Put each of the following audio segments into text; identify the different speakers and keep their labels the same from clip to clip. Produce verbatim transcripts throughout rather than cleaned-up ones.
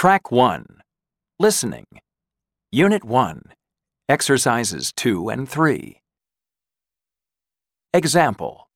Speaker 1: Track one. Listening. Unit one. Exercises two and three. Example.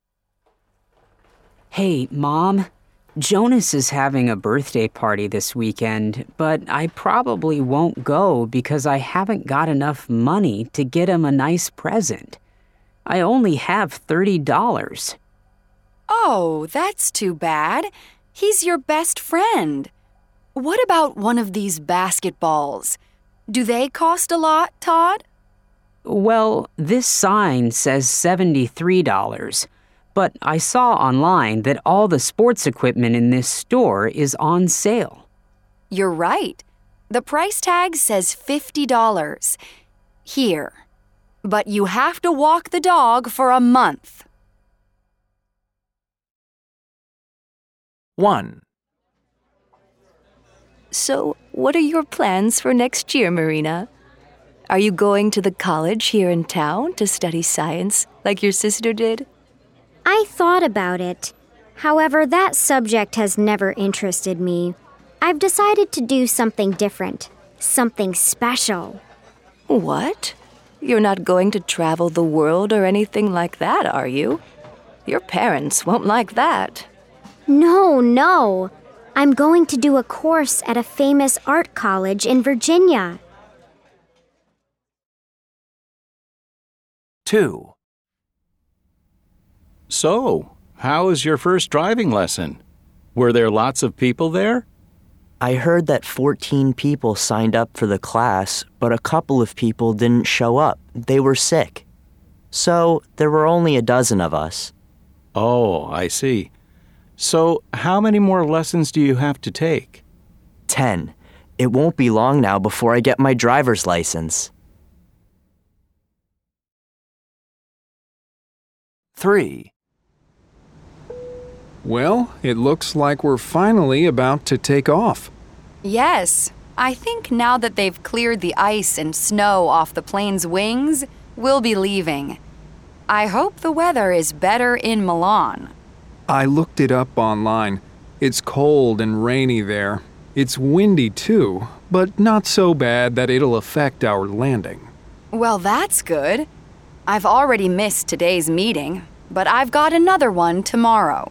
Speaker 2: Hey, Mom. Jonas is having a birthday party this weekend, but I probably won't go because I haven't got enough money to get him a nice present. I only have thirty dollars.
Speaker 3: Oh, that's too bad. He's your best friend. What about one of these basketballs? Do they cost a lot, Todd?
Speaker 2: Well, this sign says seventy-three dollars. But I saw online that all the sports equipment in this store is on sale.
Speaker 3: You're right. The price tag says fifty dollars. Here. But you have to walk the dog for a month.
Speaker 1: one.
Speaker 3: So, what are your plans for next year, Marina? Are you going to the college here in town to study science like your sister did?
Speaker 4: I thought about it. However, that subject has never interested me. I've decided to do something different, something special.
Speaker 3: What? You're not going to travel the world or anything like that, are you? Your parents won't like that.
Speaker 4: No, no. I'm going to do a course at a famous art college in Virginia.
Speaker 1: two.
Speaker 5: So, how was your first driving lesson? Were there lots of people there?
Speaker 6: I heard that fourteen people signed up for the class, but a couple of people didn't show up. They were sick. So, there were only a dozen of us.
Speaker 5: Oh, I see. So, how many more lessons do you have to take?
Speaker 6: Ten. It won't be long now before I get my driver's license.
Speaker 1: three.
Speaker 7: Well, it looks like we're finally about to take off.
Speaker 3: Yes, I think now that they've cleared the ice and snow off the plane's wings, we'll be leaving. I hope the weather is better in Milan.
Speaker 7: I looked it up online. It's cold and rainy there. It's windy too, but not so bad that it'll affect our landing.
Speaker 3: Well, that's good. I've already missed today's meeting, but I've got another one tomorrow.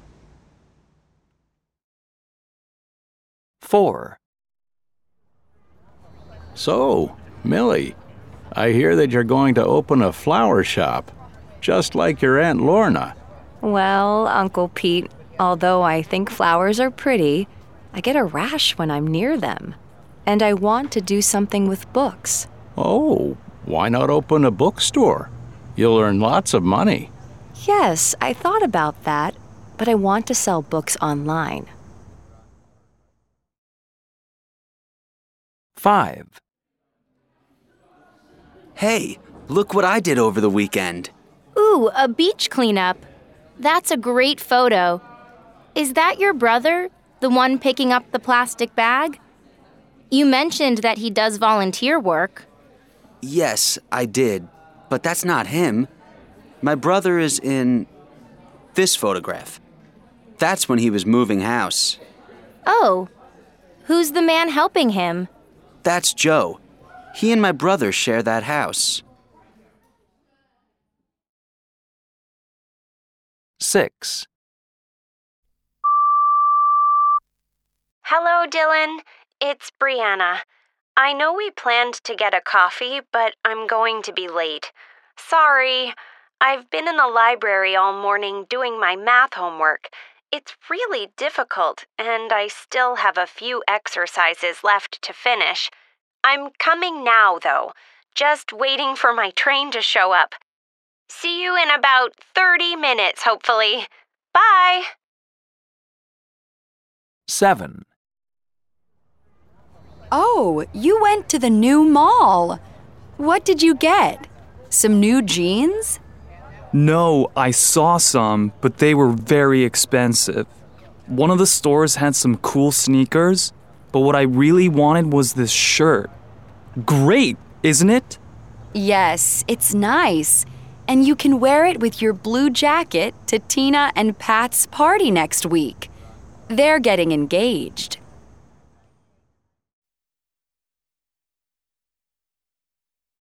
Speaker 1: four.
Speaker 5: So, Millie, I hear that you're going to open a flower shop, just like your Aunt Lorna.
Speaker 3: Well, Uncle Pete, although I think flowers are pretty, I get a rash when I'm near them. And I want to do something with books.
Speaker 5: Oh, why not open a bookstore? You'll earn lots of money.
Speaker 3: Yes, I thought about that, but I want to sell books online.
Speaker 1: five.
Speaker 8: Hey, look what I did over the weekend.
Speaker 9: Ooh, a beach cleanup. That's a great photo. Is that your brother, the one picking up the plastic bag? You mentioned that he does volunteer work.
Speaker 8: Yes, I did, but that's not him. My brother is in this photograph. That's when he was moving house.
Speaker 9: Oh, who's the man helping him?
Speaker 8: That's Joe. He and my brother share that house.
Speaker 1: six.
Speaker 10: Hello, Dylan. It's Brianna. I know we planned to get a coffee, but I'm going to be late. Sorry. I've been in the library all morning doing my math homework. It's really difficult, and I still have a few exercises left to finish. I'm coming now, though. Just waiting for my train to show up. See you in about thirty minutes, hopefully. Bye!
Speaker 1: seven.
Speaker 3: Oh, you went to the new mall. What did you get? Some new jeans?
Speaker 11: No, I saw some, but they were very expensive. One of the stores had some cool sneakers, but what I really wanted was this shirt. Great, isn't it?
Speaker 3: Yes, it's nice. And you can wear it with your blue jacket to Tina and Pat's party next week. They're getting engaged.